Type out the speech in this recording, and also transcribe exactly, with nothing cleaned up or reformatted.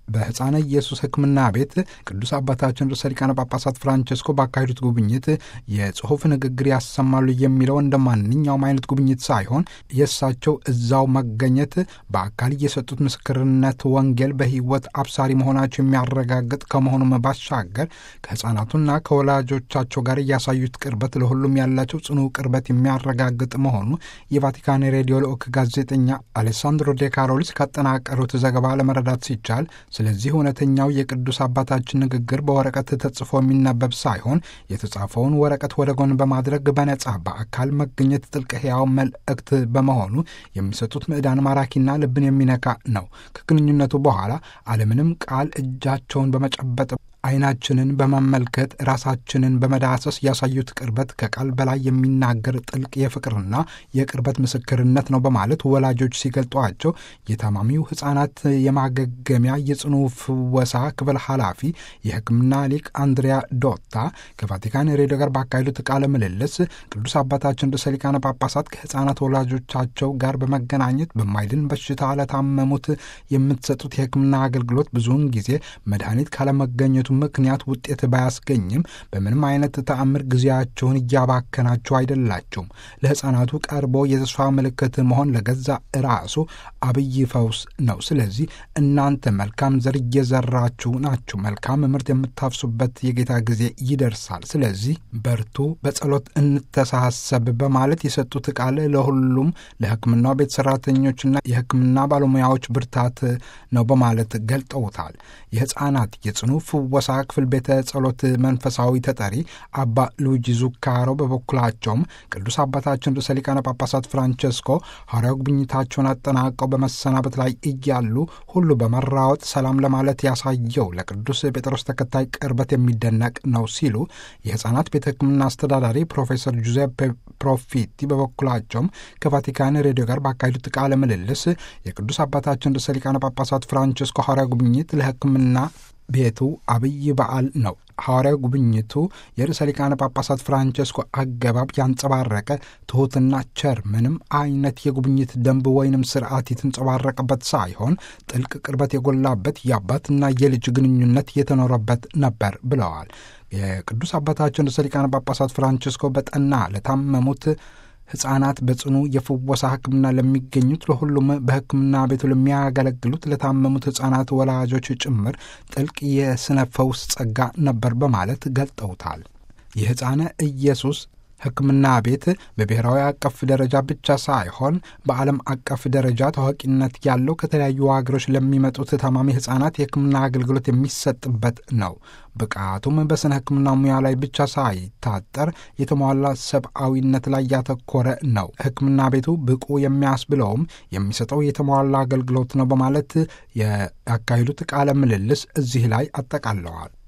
በሕፃነ ኢየሱስ ሕክምና ቤት ቅዱስ አባታችን ርዕሰ ሊቃነ ጳጳሳት ፍራንቸስኮ ባካሄዱት ጉብኝት የጽሑፍ ንግግር ያሰማሉ የሚለው እንደ ማንኛውም አይነት ጉብኝት ሳይሆን የእሳቸው እዛው መገኘት በአካል የሰጡት ምስክርነት ወንጌል በሕይወት አብሳሪ መሆናቸው የሚያረጋግጥ ከመሆኑም ባሻገር ከሕፃናቱና ከወላጆቻቸው ጋር ያሳዩት ቅርበት ለሁሉም ያላቸው ጽኑ ቅርበት የሚያረጋግጥ መሆኑ የቫቲካን ሬዲዮ ልዑክ ጋዜጠኛ አሌሳንድሮ ዴ ካሮሊስ ካጠናቀሩት ዘገባ ለመረዳት ሲቻል ስለዚህ እውነተኛው የቅዱስ አባታችን ንግግር በወረቀት ተጽፎ የሚነበብ ሳይሆን የተጻፈውን ወረቀት ወደ ጎን በማድረግ በነጻ በአካል መገኘት ጥልቅ ሕያው መልእክት በመሆኑ የሚሰጡት ምዕዳን ማራኪና ልብን የሚነካ ነው። ከግንኙነቱ በኋላ አለምንም ቃል እጃቸውን በመጨበጥ ዓይናችንን በመመልከት ራሳችንን በመዳሰስ ያሳዩት ቅርበት ከቃል በላይ የሚናገር ጥልቅ የፍቅርና የቅርበት ምስክርነት ነው በማለት ወላጆች ሲገልጧቸው የታማሚው ሕፃናት የማገገሚያ የጽኑ ፍወሳ ክፍል ኃላፊ የሕክምና ሊቅ አንድሪያ ዶታ ከቫቲካን ሬዲዮ ጋር ባካሄዱት ቃለ ምልልስ ቅዱስ አባታችን ርዕሰ ሊቃነ ጳጳሳት ከሕፃናት ወላጆቻቸው ጋር በመገናኘት በማይድን በሽታ ለታመሙት የምትሰጡት የሕክምና አገልግሎት ብዙውን ጊዜ መድኃኒት ካለመገኘቱ ምክንያት ውጤት ባያስገኝም በምንም አይነት ተአምር ጊዜያቸውን እያባከናቸው አይደላቸውም። ለሕፃናቱ ቀርቦ የተስፋ ምልክት መሆን ለገዛ ራሱ አብይ ፈውስ ነው። ስለዚህ እናንተ መልካም ዘር እየዘራችሁ ናችሁ። መልካም ምርት የምታፍሱበት የጌታ ጊዜ ይደርሳል። ስለዚህ በርቱ፣ በጸሎት እንተሳሰብ በማለት የሰጡት ቃል ለሁሉም ለሕክምናው ቤት ሰራተኞችና የሕክምና ባለሙያዎች ብርታት ነው በማለት ገልጠውታል። የሕፃናት የጽኑ ፍወሳ ክፍል ቤተ ጸሎት መንፈሳዊ ተጠሪ አባ ሉጂ ዙካሮ በበኩላቸውም ቅዱስ አባታችን ርዕሰ ሊቃነ ጳጳሳት ፍራንቸስኮ ሐዋርያው ጉብኝታቸውን አጠናቀው በመሰናበት ላይ እያሉ ሁሉ በመራወጥ ሰላም ለማለት ያሳየው ለቅዱስ ጴጥሮስ ተከታይ ቅርበት የሚደነቅ ነው ሲሉ የሕፃናት ቤተ ሕክምና አስተዳዳሪ ፕሮፌሰር ጁዜፔ ፕሮፊቲ በበኩላቸውም ከቫቲካን ሬዲዮ ጋር ባካሄዱት ቃለ ምልልስ የቅዱስ አባታችን ርዕሰ ሊቃነ ጳጳሳት ፍራንቸስኮ ሐዋርያው ጉብኝት ለሕክምና ቤቱ አብይ በዓል ነው። ሐዋርያው ጉብኝቱ የርዕሰ ሊቃነ ጳጳሳት ፍራንቸስኮ አገባብ ያንጸባረቀ ትሑትና ቸር ምንም አይነት የጉብኝት ደንብ ወይንም ስርዓት የተንጸባረቀበት ሳይሆን ጥልቅ ቅርበት የጎላበት የአባትና የልጅ ግንኙነት የተኖረበት ነበር ብለዋል። የቅዱስ አባታችን ርዕሰ ሊቃነ ጳጳሳት ፍራንቸስኮ በጠና ለታመሙት ሕፃናት በጽኑ የፍወሳ ሕክምና ለሚገኙት ለሁሉም በሕክምና ቤቱ ለሚያገለግሉት ለታመሙት ሕፃናት ወላጆች ጭምር ጥልቅ የስነ ፈውስ ጸጋ ነበር በማለት ገልጠውታል። የሕፃነ ኢየሱስ ሕክምና ቤት በብሔራዊ አቀፍ ደረጃ ብቻ ሳይሆን በዓለም አቀፍ ደረጃ ታዋቂነት ያለው ከተለያዩ ሀገሮች ለሚመጡት ታማሚ ሕፃናት የሕክምና አገልግሎት የሚሰጥበት ነው። ብቃቱም በስነ ሕክምና ሙያ ላይ ብቻ ሳይታጠር የተሟላ ሰብአዊነት ላይ ያተኮረ ነው። ሕክምና ቤቱ ብቁ የሚያስብለውም የሚሰጠው የተሟላ አገልግሎት ነው በማለት ያካሄዱት ቃለ ምልልስ እዚህ ላይ አጠቃለዋል።